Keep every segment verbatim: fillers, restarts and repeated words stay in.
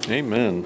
Amen.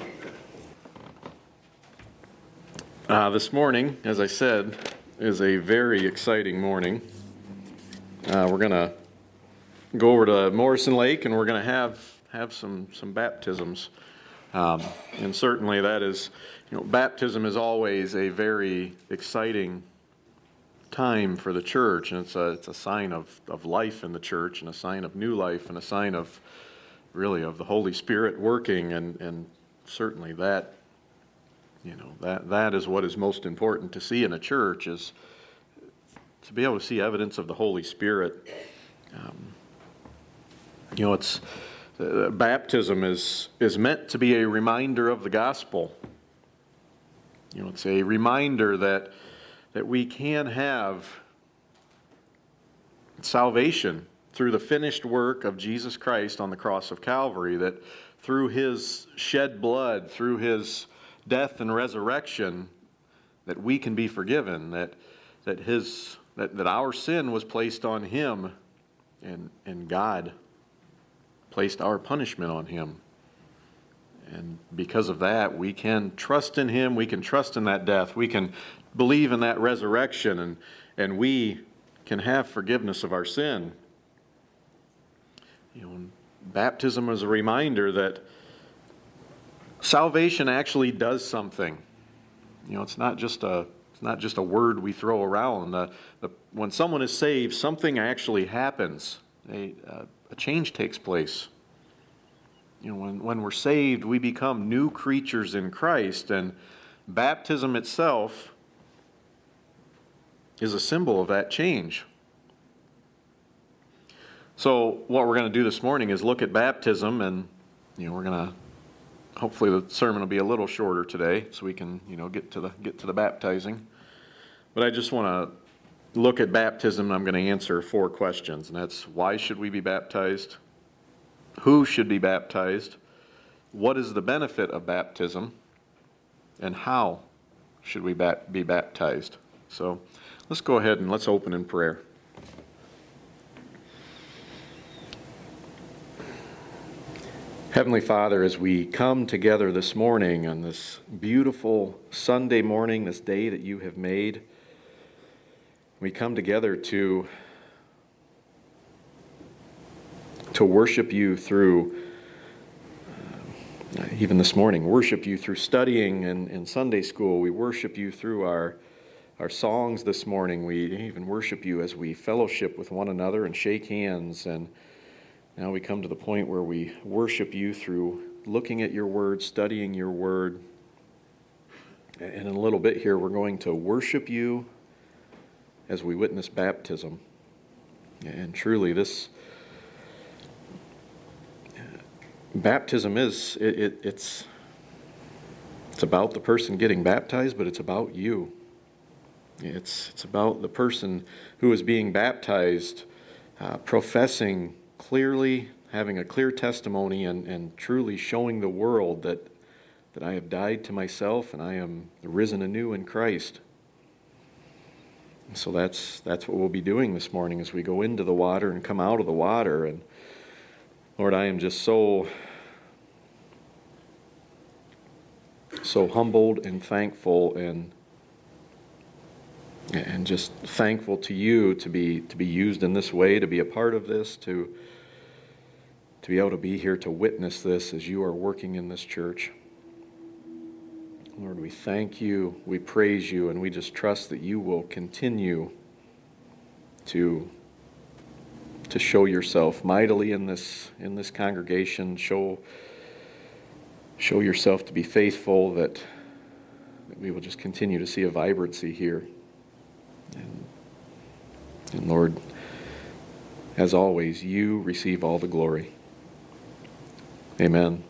Uh, this morning, as I said, is a very exciting morning. Uh, we're going to go over to Morrison Lake, and we're going to have have some some baptisms. Um, and certainly, that is, you know, baptism is always a very exciting time for the church, and it's a it's a sign of of life in the church, and a sign of new life, and a sign of really of the Holy Spirit working, and and certainly that. You know, that that is what is most important to see in a church, is to be able to see evidence of the Holy Spirit. Um, you know, it's uh, baptism is is meant to be a reminder of the gospel. You know, it's a reminder that that we can have salvation through the finished work of Jesus Christ on the cross of Calvary, that through His shed blood, through His death and resurrection, that we can be forgiven, that that his that, that our sin was placed on Him, and and God placed our punishment on Him. And because of that, we can trust in Him, we can trust in that death, we can believe in that resurrection, and and we can have forgiveness of our sin. You know, baptism is a reminder that salvation actually does something. You know, it's not just a it's not just a word we throw around. The, the, when someone is saved, something actually happens. A, uh, a change takes place. You know, when when we're saved, we become new creatures in Christ, and baptism itself is a symbol of that change. So, what we're going to do this morning is look at baptism, and you know, we're going to. Hopefully the sermon will be a little shorter today, so we can, you know, get to the get to the baptizing. But I just want to look at baptism, and I'm going to answer four questions, and that's: why should we be baptized? Who should be baptized? What is the benefit of baptism? And how should we be baptized? So let's go ahead and let's open in prayer. Heavenly Father, as we come together this morning on this beautiful Sunday morning, this day that you have made, we come together to, to worship you through, uh, even this morning, worship you through studying in, in Sunday school. We worship you through our, our songs this morning. We even worship you as we fellowship with one another and shake hands. And now we come to the point where we worship you through looking at your word, studying your word. And in a little bit here, we're going to worship you as we witness baptism. And truly, this baptism is, it, it, it's, it's about the person getting baptized, but it's about you. It's, it's about the person who is being baptized, uh, professing clearly, having a clear testimony, and, and truly showing the world that that I have died to myself and I am risen anew in Christ. And so that's that's what we'll be doing this morning as we go into the water and come out of the water. And Lord, I am just so so humbled and thankful, and and just thankful to you to be to be used in this way, to be a part of this, to to be able to be here to witness this as you are working in this church. Lord, we thank you, we praise you, and we just trust that you will continue to, to show yourself mightily in this in this congregation, show, show yourself to be faithful, that, that we will just continue to see a vibrancy here. And, and Lord, as always, you receive all the glory. Amen.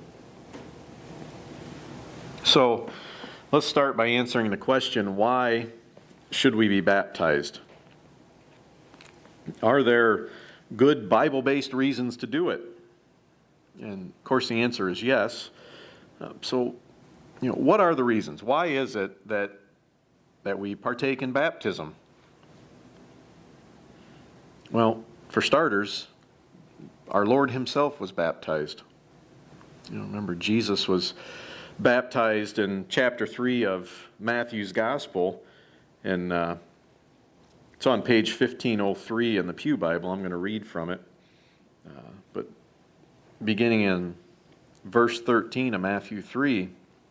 So, let's start by answering the question, why should we be baptized? Are there good Bible-based reasons to do it? And of course the answer is yes. Uh, so, you know, what are the reasons? Why is it that that we partake in baptism? Well, for starters, our Lord Himself was baptized. You know, remember, Jesus was baptized in chapter three of Matthew's Gospel, and uh, it's on page fifteen oh three in the Pew Bible. I'm going to read from it. Uh, but beginning in verse thirteen of Matthew three,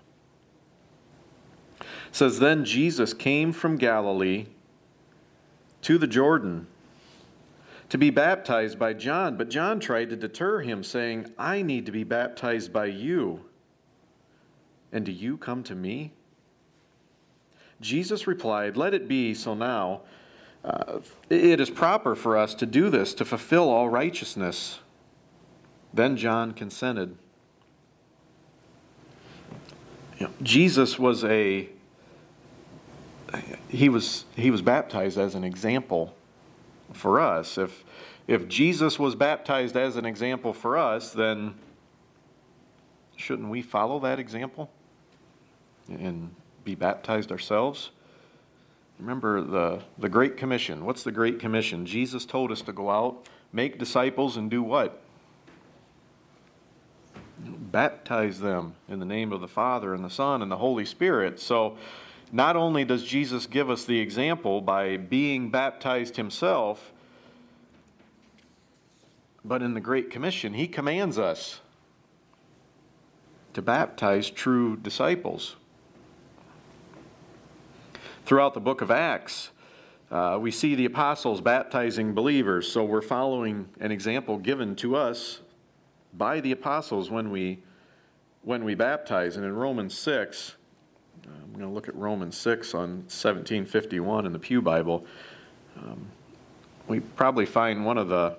it says, "Then Jesus came from Galilee to the Jordan to be baptized by John. But John tried to deter him, saying, 'I need to be baptized by you, and do you come to me?' Jesus replied, 'Let it be so now. Uh, it is proper for us to do this to fulfill all righteousness.' Then John consented." You know, Jesus was a he was he was baptized as an example for us. If if Jesus was baptized as an example for us, then shouldn't we follow that example and be baptized ourselves? Remember the, the Great Commission. What's the Great Commission? Jesus told us to go out, make disciples, and do what? Baptize them in the name of the Father and the Son and the Holy Spirit. So not only does Jesus give us the example by being baptized himself, but in the Great Commission, he commands us to baptize true disciples. Throughout the book of Acts, uh, we see the apostles baptizing believers, so we're following an example given to us by the apostles when we when we baptize. And in Romans six, uh, I'm going to look at Romans six on seventeen fifty-one in the Pew Bible. Um, we probably find one of the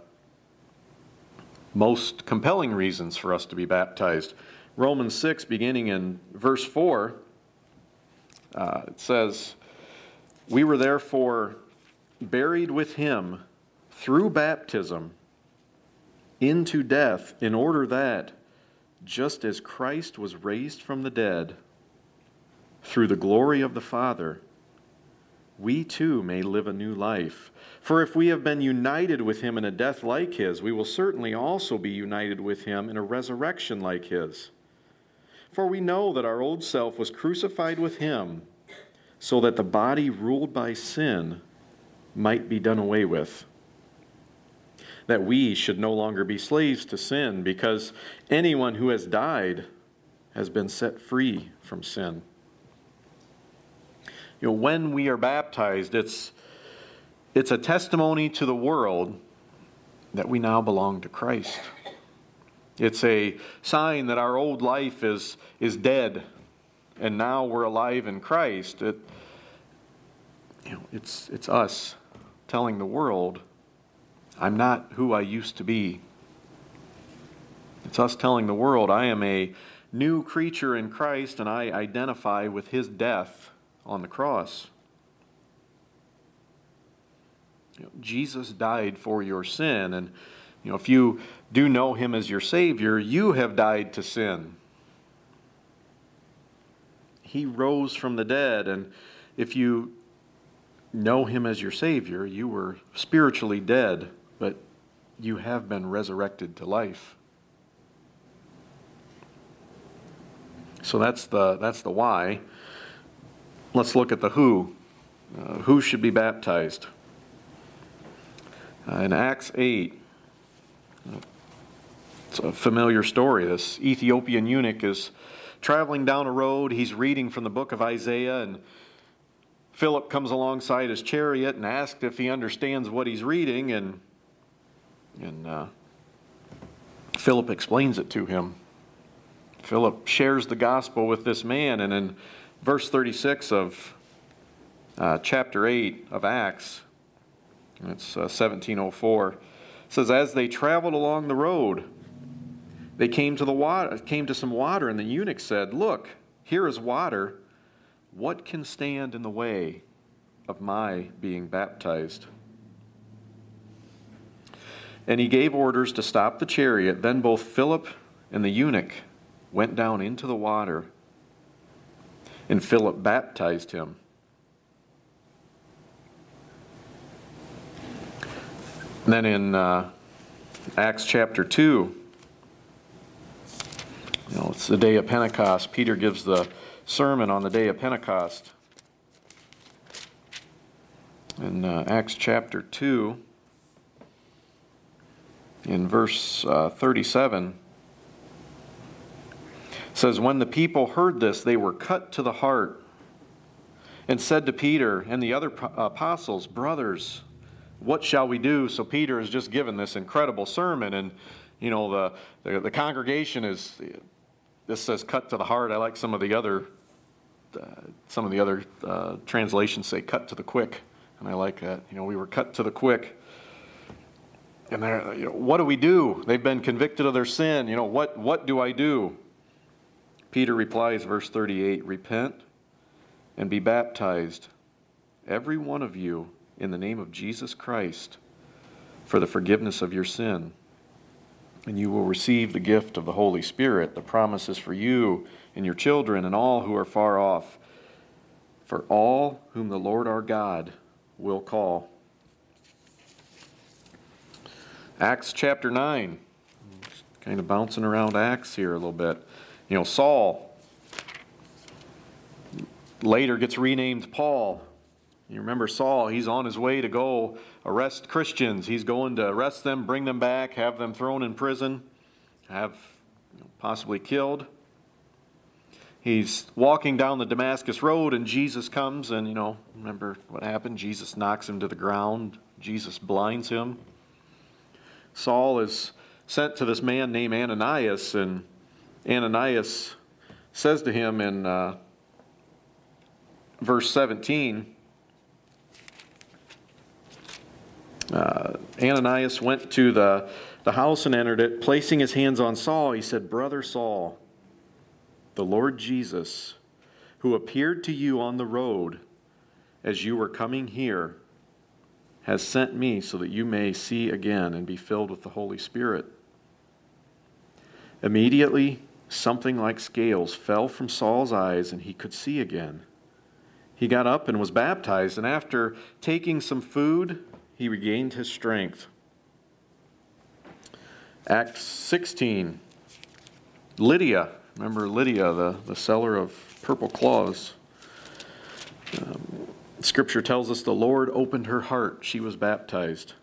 most compelling reasons for us to be baptized. Romans six, beginning in verse four, uh, it says, "We were therefore buried with him through baptism into death, in order that, just as Christ was raised from the dead through the glory of the Father, we too may live a new life. For if we have been united with him in a death like his, we will certainly also be united with him in a resurrection like his. For we know that our old self was crucified with him, so that the body ruled by sin might be done away with, that we should no longer be slaves to sin, because anyone who has died has been set free from sin." You know, when we are baptized, it's it's a testimony to the world that we now belong to Christ. It's a sign that our old life is is dead, and now we're alive in Christ. It, you know, it's it's us telling the world, I'm not who I used to be. It's us telling the world, I am a new creature in Christ, and I identify with his death on the cross. You know, Jesus died for your sin, and you know, if you do know him as your Savior, you have died to sin. He rose from the dead, and if you know him as your Savior, you were spiritually dead, but you have been resurrected to life. So that's the that's the why. Let's look at the who. Uh, who should be baptized? Uh, in Acts eight, it's a familiar story. This Ethiopian eunuch is traveling down a road. He's reading from the book of Isaiah, and Philip comes alongside his chariot and asks if he understands what he's reading, and and uh, Philip explains it to him. Philip shares the gospel with this man, and in verse thirty-six of uh, chapter eight of Acts, it's uh, seventeen oh four, it says, "As they traveled along the road, they came to the water, came to some water, and the eunuch said, 'Look, here is water. What can stand in the way of my being baptized?' And he gave orders to stop the chariot. Then both Philip and the eunuch went down into the water, and Philip baptized him. And then in uh, Acts chapter two, You know, it's the day of Pentecost. Peter gives the sermon on the day of Pentecost. In uh, Acts chapter two, in verse uh, thirty-seven, it says, "When the people heard this, they were cut to the heart and said to Peter and the other apostles, 'Brothers, what shall we do?'" So Peter has just given this incredible sermon, and you know the, the, the congregation is, this says cut to the heart. I like some of the other uh, some of the other uh, translations say cut to the quick, and I like that. You know, we were cut to the quick. And they're, you know, what do we do? They've been convicted of their sin. You know, what what do I do? Peter replies, verse thirty-eight, "Repent and be baptized, every one of you, in the name of Jesus Christ, for the forgiveness of your sin. And you will receive the gift of the Holy Spirit. The promise is for you and your children and all who are far off, for all whom the Lord our God will call." Acts chapter nine. Kind of bouncing around Acts here a little bit. You know, Saul later gets renamed Paul. You remember Saul, he's on his way to go arrest Christians. He's going to arrest them, bring them back, have them thrown in prison, have possibly killed. He's walking down the Damascus road and Jesus comes and, you know, remember what happened? Jesus knocks him to the ground. Jesus blinds him. Saul is sent to this man named Ananias, and Ananias says to him in uh, verse seventeen, uh, Ananias went to the, the house and entered it. Placing his hands on Saul, he said, "Brother Saul, the Lord Jesus, who appeared to you on the road as you were coming here, has sent me so that you may see again and be filled with the Holy Spirit." Immediately, something like scales fell from Saul's eyes, and he could see again. He got up and was baptized, and after taking some food, he regained his strength. Acts sixteen. Lydia, remember Lydia, the, the seller of purple cloths. Um, Scripture tells us the Lord opened her heart. She was baptized.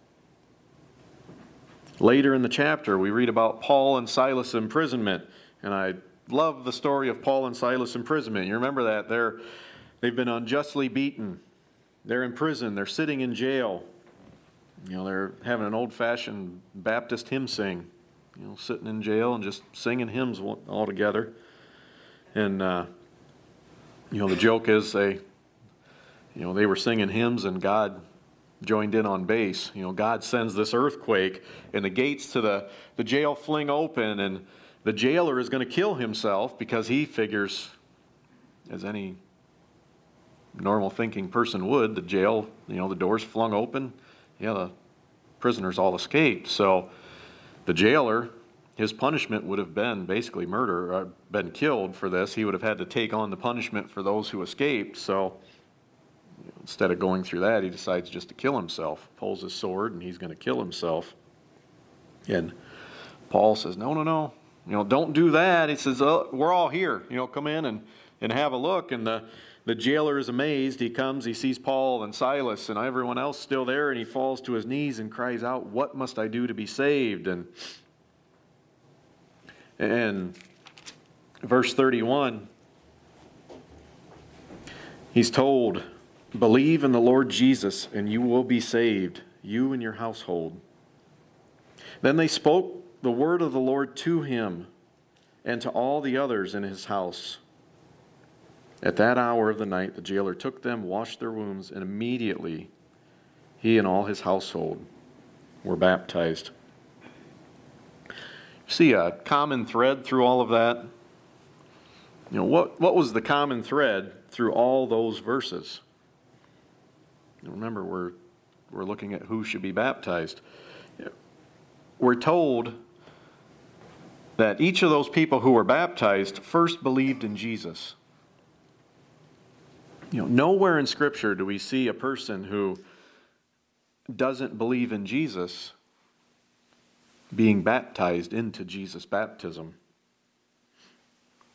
Later in the chapter, we read about Paul and Silas' imprisonment. And I love the story of Paul and Silas' imprisonment. You remember that? They're, they've been unjustly beaten. They're in prison. They're sitting in jail. You know, they're having an old-fashioned Baptist hymn sing. You know, sitting in jail and just singing hymns all together. And, uh, you know, the joke is they... You know, they were singing hymns and God joined in on bass. You know, God sends this earthquake and the gates to the, the jail fling open, and the jailer is going to kill himself because he figures, as any normal thinking person would, the jail, you know, the doors flung open. Yeah, the prisoners all escaped. So the jailer, his punishment would have been basically murder, or been killed for this. He would have had to take on the punishment for those who escaped. So instead of going through that, he decides just to kill himself. Pulls his sword and he's going to kill himself. And Paul says, no, no, no. You know, don't do that. He says, oh, we're all here. You know, come in and, and have a look. And the, the jailer is amazed. He comes, he sees Paul and Silas and everyone else still there, and he falls to his knees and cries out, "What must I do to be saved?" And, and verse thirty-one, he's told, "Believe in the Lord Jesus, and you will be saved, you and your household." Then they spoke the word of the Lord to him and to all the others in his house. At that hour of the night, the jailer took them, washed their wounds, and immediately he and all his household were baptized. See a common thread through all of that? You know, what, what was the common thread through all those verses? Remember, we're, we're looking at who should be baptized. We're told that each of those people who were baptized first believed in Jesus. You know, nowhere in Scripture do we see a person who doesn't believe in Jesus being baptized into Jesus' baptism.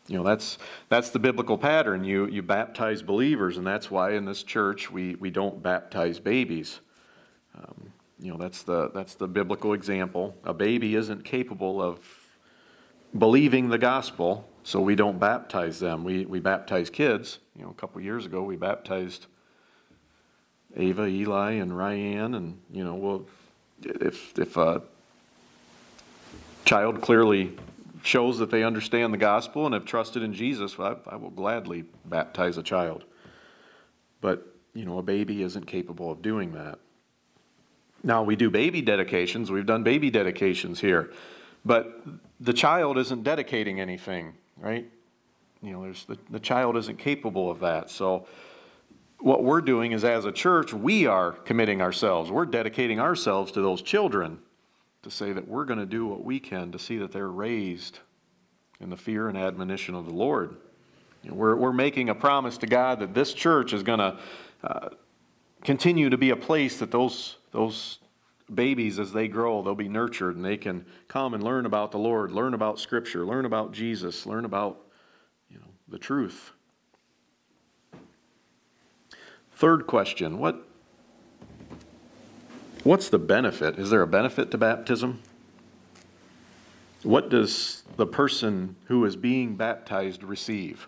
You know, that's that's the biblical pattern. You you baptize believers, and that's why in this church we, we don't baptize babies. Um, you know, that's the that's the biblical example. A baby isn't capable of believing the gospel, so we don't baptize them. We we baptize kids. You know, a couple years ago we baptized Ava, Eli, and Ryan, and you know, well, if if a child clearly shows that they understand the gospel and have trusted in Jesus, I, I will gladly baptize a child. But, you know, a baby isn't capable of doing that. Now, we do baby dedications. We've done baby dedications here. But the child isn't dedicating anything, right? You know, there's the, the child isn't capable of that. So what we're doing is, as a church, we are committing ourselves. We're dedicating ourselves to those children, to say that we're going to do what we can to see that they're raised in the fear and admonition of the Lord. You know, we're, we're making a promise to God that this church is going to uh, continue to be a place that those, those babies, as they grow, they'll be nurtured and they can come and learn about the Lord, learn about Scripture, learn about Jesus, learn about, you know, the truth. Third question, what What's the benefit? Is there a benefit to baptism? What does the person who is being baptized receive?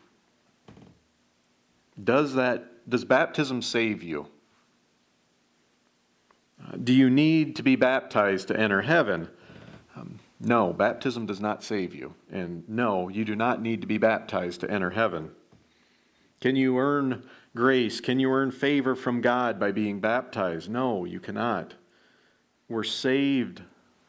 Does that does baptism save you? Uh, do you need to be baptized to enter heaven? Um, no, baptism does not save you. And no, you do not need to be baptized to enter heaven. Can you earn grace? Can you earn favor from God by being baptized? No, you cannot. We're saved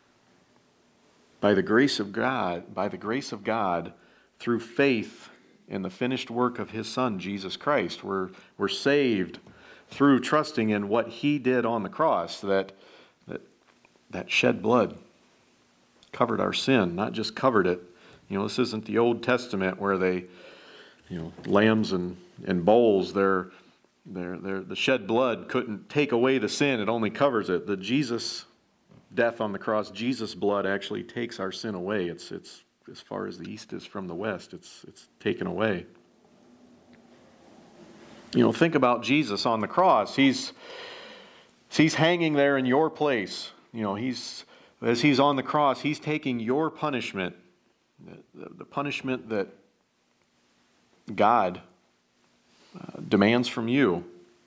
by the grace of God, by the grace of God through faith in the finished work of His Son, Jesus Christ. We're, we're saved through trusting in what He did on the cross, that, that, that shed blood covered our sin, not just covered it. You know, this isn't the Old Testament where they, you know, lambs and, and bulls, they're, they're, they're, the shed blood couldn't take away the sin, it only covers it. The Jesus death on the cross, Jesus' blood actually takes our sin away. It's it's as far as the east is from the west, it's it's taken away. You know, think about Jesus on the cross. He's he's hanging there in your place. You know, he's as he's on the cross, he's taking your punishment, the, the, the punishment that God uh, demands from you.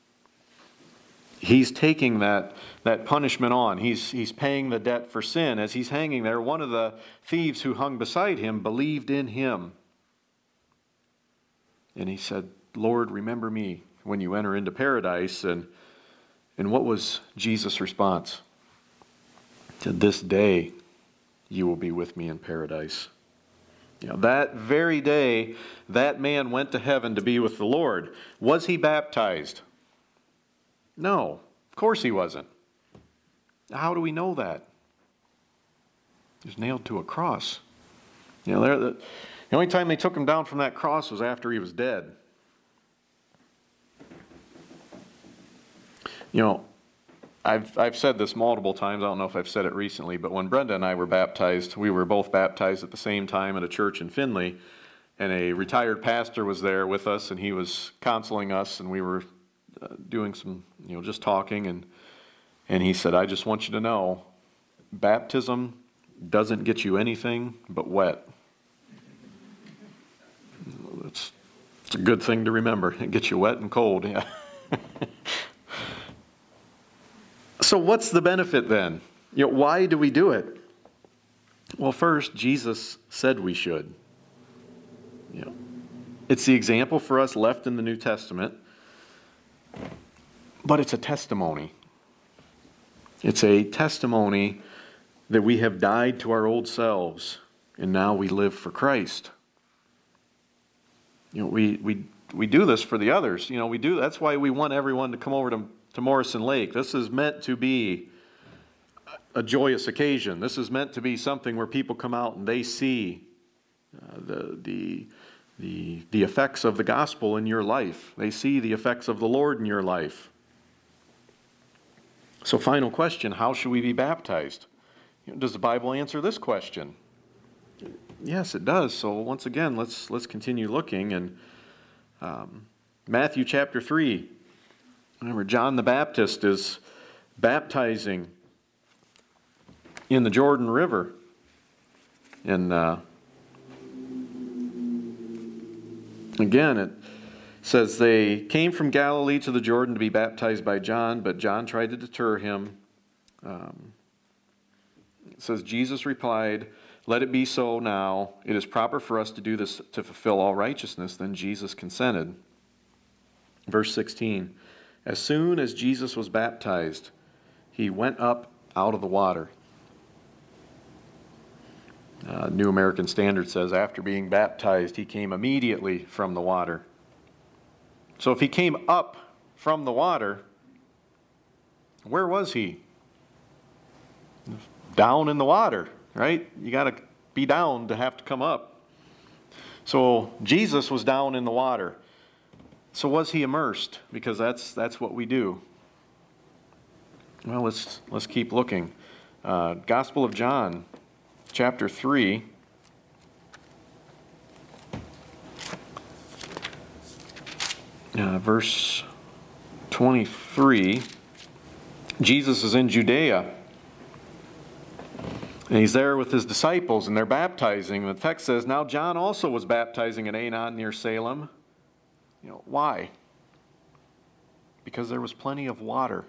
He's taking that, that punishment on. He's, he's paying the debt for sin. As he's hanging there, one of the thieves who hung beside him believed in him. And he said, Lord, remember me when you enter into paradise. And, and what was Jesus' response? He said, this day you will be with me in paradise. You know, that very day, that man went to heaven to be with the Lord. Was he baptized? No, of course he wasn't. How do we know that? He was nailed to a cross. You know, the, the only time they took him down from that cross was after he was dead. You know, I've I've said this multiple times. I don't know if I've said it recently, but when Brenda and I were baptized, we were both baptized at the same time at a church in Findlay, and a retired pastor was there with us, and he was counseling us, and we were uh, doing some, you know, just talking, and and he said, I just want you to know, baptism doesn't get you anything but wet. It's, it's a good thing to remember. It gets you wet and cold, yeah. So what's the benefit then? You know, why do we do it? Well, first, Jesus said we should. You know, it's the example for us left in the New Testament, but it's a testimony. It's a testimony that we have died to our old selves, and now we live for Christ. You know, we we we do this for the others. You know, we do. That's why we want everyone to come over to to Morrison Lake. This is meant to be a joyous occasion. This is meant to be something where people come out and they see uh, the the the the effects of the gospel in your life. They see the effects of the Lord in your life. So, final question: how should we be baptized? You know, does the Bible answer this question? yes, it does. So once again, let's let's continue looking. And um, Matthew chapter three. Remember, John the Baptist is baptizing in the Jordan River. And uh, again, it says they came from Galilee to the Jordan to be baptized by John, but John tried to deter him. Um, it says, Jesus replied, "Let it be so now. It is proper for us to do this to fulfill all righteousness." Then Jesus consented. Verse sixteen, as soon as Jesus was baptized, he went up out of the water. Uh, New American Standard says, after being baptized, he came immediately from the water. So if he came up from the water, where was he? Down in the water, right? You got to be down to have to come up. So Jesus was down in the water. So was he immersed? Because that's that's what we do. Well, let's let's keep looking. Uh, Gospel of John, chapter three. Uh, verse twenty-three. Jesus is in Judea. And he's there with his disciples, and they're baptizing. The text says, now John also was baptizing at Aenon near Salem. You know, why? Because there was plenty of water.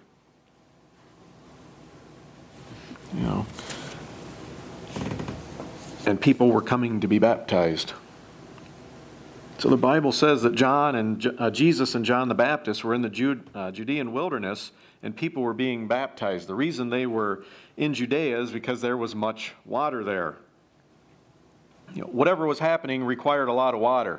You know. And people were coming to be baptized. So the Bible says that John and uh, Jesus and John the Baptist were in the Jude, uh, Judean wilderness, and people were being baptized. The reason they were in Judea is because there was much water there. You know, whatever was happening required a lot of water.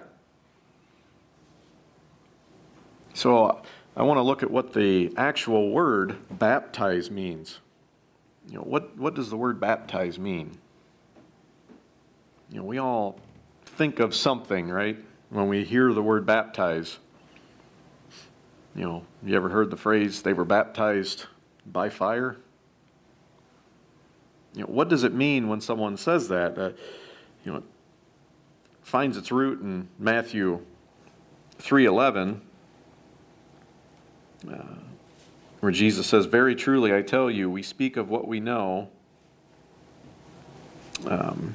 So I want to look at what the actual word baptize means. You know, what, what does the word baptize mean? You know, we all think of something, right? When we hear the word baptize. You know, you ever heard the phrase, they were baptized by fire? You know, what does it mean when someone says that? Uh, you know, it finds its root in Matthew three eleven. Uh, where Jesus says, very truly I tell you, we speak of what we know. Um,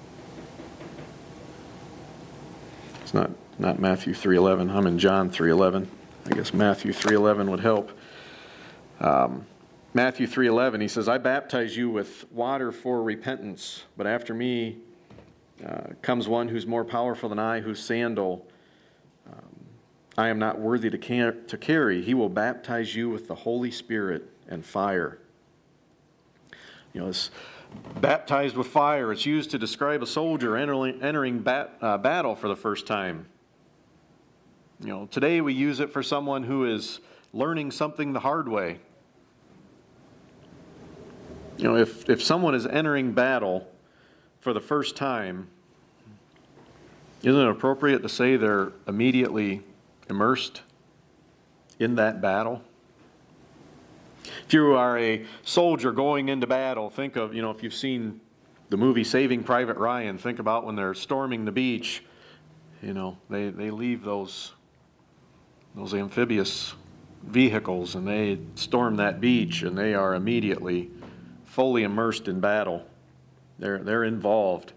it's not, not Matthew three eleven. I'm in John three eleven. I guess Matthew three eleven would help. Um, Matthew three eleven, he says, I baptize you with water for repentance, but after me uh, comes one who's more powerful than I, whose sandal I am not worthy to, car- to carry. He will baptize you with the Holy Spirit and fire. You know, it's baptized with fire. It's used to describe a soldier entering, entering bat, uh, battle for the first time. You know, today we use it for someone who is learning something the hard way. You know, if, if someone is entering battle for the first time, isn't it appropriate to say they're immediately immersed in that battle? If you are a soldier going into battle, think of, you know, if you've seen the movie Saving Private Ryan, think about when they're storming the beach. You know, they, they leave those, those amphibious vehicles and they storm that beach and they are immediately fully immersed in battle. They're, they're involved.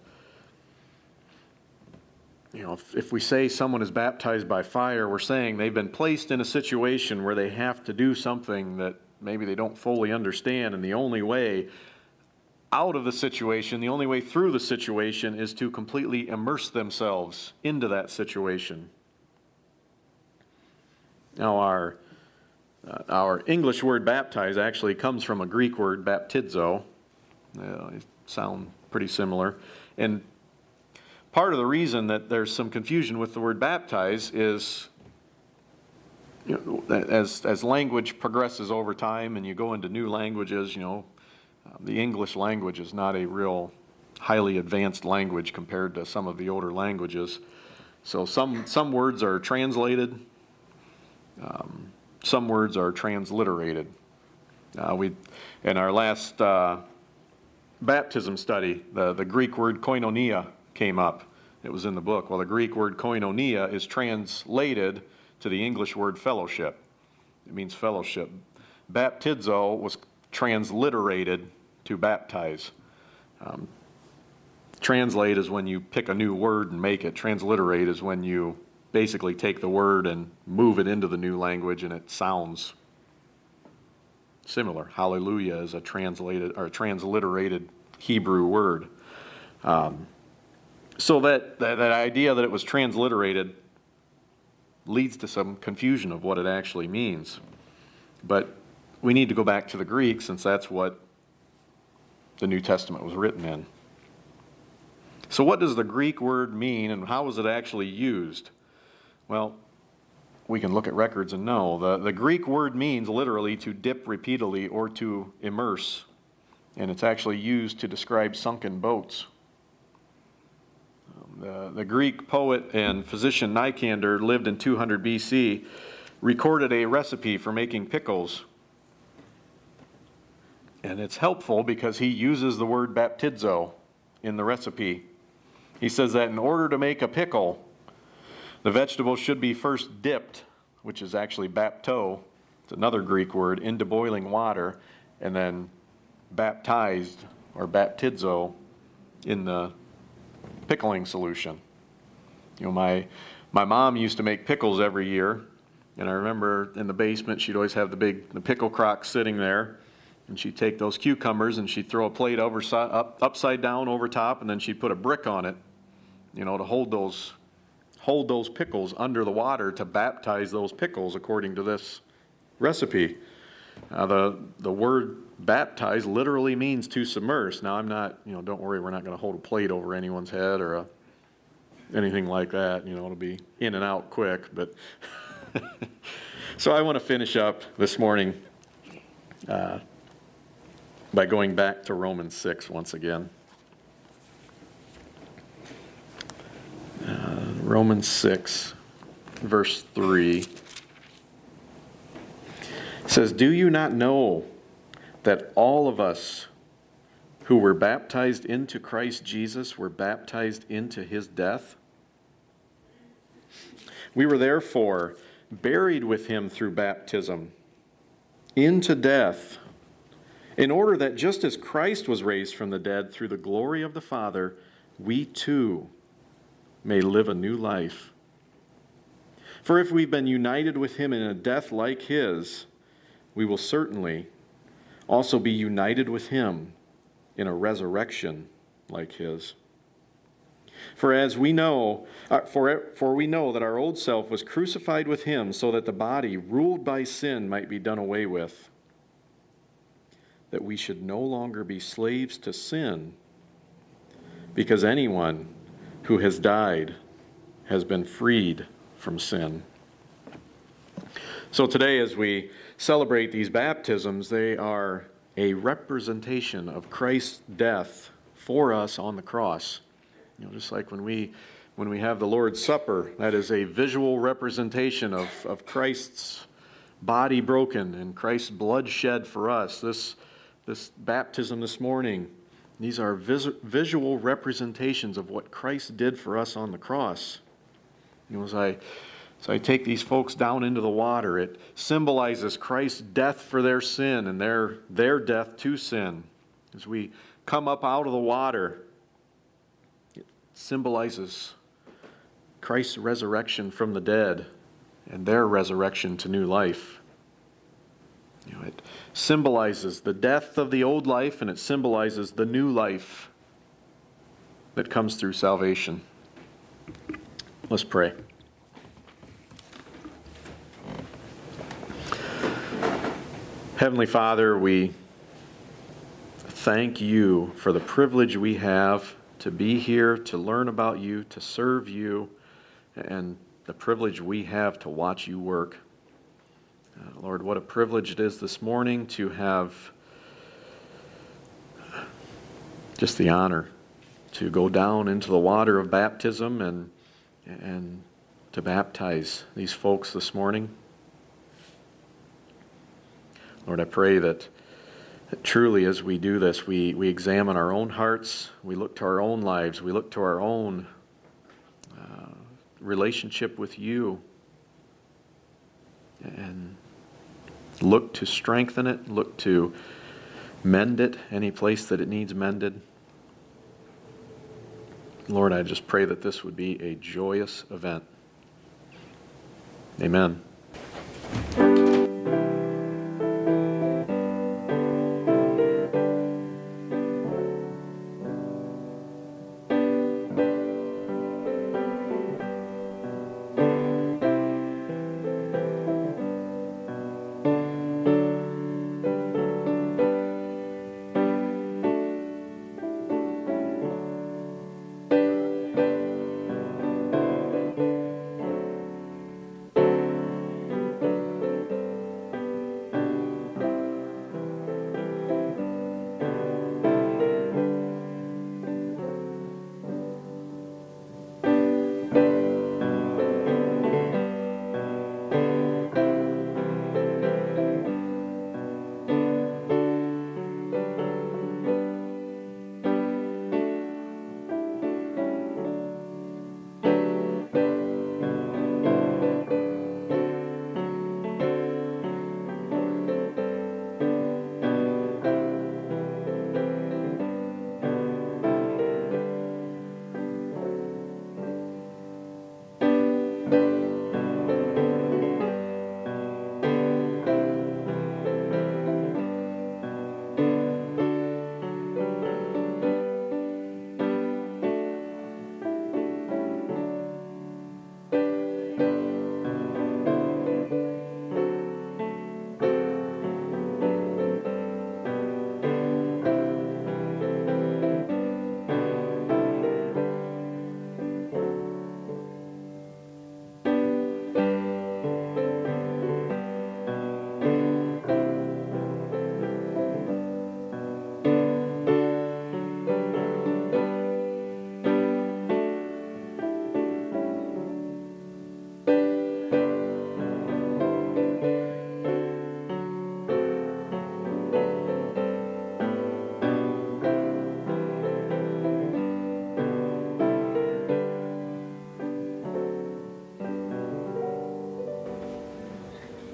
You know, if, if we say someone is baptized by fire, we're saying they've been placed in a situation where they have to do something that maybe they don't fully understand, and the only way out of the situation, the only way through the situation is to completely immerse themselves into that situation. Now, our, uh, our English word baptize actually comes from a Greek word, baptizo. Uh, they sound pretty similar. And part of the reason that there's some confusion with the word baptize is, you know, as as language progresses over time and you go into new languages, you know, uh, the English language is not a real highly advanced language compared to some of the older languages. So some some words are translated, um, some words are transliterated. Uh, we in our last uh, baptism study, the the Greek word koinonia came up. It was in the book. Well, the Greek word koinonia is translated to the English word fellowship. It means fellowship. Baptizo was transliterated to baptize. Um, translate is when you pick a new word and make it. Transliterate is when you basically take the word and move it into the new language and it sounds similar. Hallelujah is a translated or a transliterated Hebrew word. Um, so that, that that idea that it was transliterated leads to some confusion of what it actually means. But we need to go back to the Greek since that's what the New Testament was written in. So what does the Greek word mean and how was it actually used? Well, we can look at records and know. The, the Greek word means literally to dip repeatedly or to immerse. And it's actually used to describe sunken boats. Um, the, the Greek poet and physician Nicander lived in two hundred B C, recorded a recipe for making pickles. And it's helpful because he uses the word baptizo in the recipe. He says that in order to make a pickle, the vegetable should be first dipped, which is actually bapto, it's another Greek word, into boiling water, and then baptized, or baptizo, in the pickling solution. You know, my my mom used to make pickles every year, and I remember in the basement she'd always have the big the pickle crock sitting there, and she'd take those cucumbers and she'd throw a plate over up, upside down over top, and then she'd put a brick on it, you know, to hold those hold those pickles under the water to baptize those pickles according to this recipe. Uh, the the word baptize literally means to submerge. Now I'm not, you know, don't worry, we're not going to hold a plate over anyone's head or a, anything like that. You know, it'll be in and out quick. But so I want to finish up this morning uh, by going back to Romans six once again. Uh, Romans six, verse three. It says, "Do you not know that all of us who were baptized into Christ Jesus were baptized into his death? We were therefore buried with him through baptism into death, in order that just as Christ was raised from the dead through the glory of the Father, we too may live a new life. For if we've been united with him in a death like his, we will certainly also be united with him in a resurrection like his. For as we know, uh, for, for we know that our old self was crucified with him so that the body ruled by sin might be done away with, that we should no longer be slaves to sin, because anyone who has died has been freed from sin." So today, as we celebrate these baptisms, they are a representation of Christ's death for us on the cross. You know, just like when we when we have the Lord's Supper, that is a visual representation of, of Christ's body broken and Christ's blood shed for us. This this baptism this morning, these are vis- visual representations of what Christ did for us on the cross. You know, as I So I take these folks down into the water. It symbolizes Christ's death for their sin and their, their death to sin. As we come up out of the water, it symbolizes Christ's resurrection from the dead and their resurrection to new life. You know, it symbolizes the death of the old life, and it symbolizes the new life that comes through salvation. Let's pray. Heavenly Father, we thank you for the privilege we have to be here, to learn about you, to serve you, and the privilege we have to watch you work. Uh, Lord, what a privilege it is this morning to have just the honor to go down into the water of baptism and, and to baptize these folks this morning. Lord, I pray that truly, as we do this, we, we examine our own hearts, we look to our own lives, we look to our own uh, relationship with you, and look to strengthen it, look to mend it, any place that it needs mended. Lord, I just pray that this would be a joyous event. Amen.